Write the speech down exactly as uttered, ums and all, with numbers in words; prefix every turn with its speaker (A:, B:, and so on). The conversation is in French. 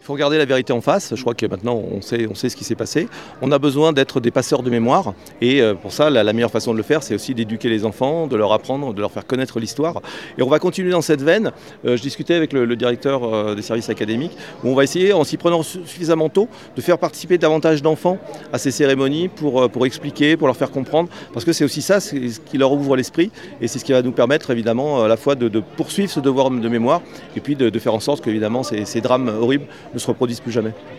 A: faut regarder la vérité en face. Je crois que maintenant on sait, on sait ce qui s'est passé. On a besoin d'être des passeurs de mémoire et euh, pour ça la, la meilleure façon de le faire c'est aussi d'éduquer les enfants, de leur apprendre, de leur faire connaître l'histoire. Et on va continuer dans cette veine. Euh, je discutais avec le, le directeur euh, des services académiques où on va essayer en s'y prenant suffisamment tôt de faire participer davantage d'enfants à ces cérémonies pour, pour expliquer, pour leur faire comprendre parce que c'est aussi ça c'est ce qui leur ouvre l'esprit et c'est ce qui va nous permettre évidemment à la fois de, de poursuivre ce devoir de mémoire et puis de, de faire en sorte qu'évidemment ces, ces drames horribles ne se reproduisent plus jamais.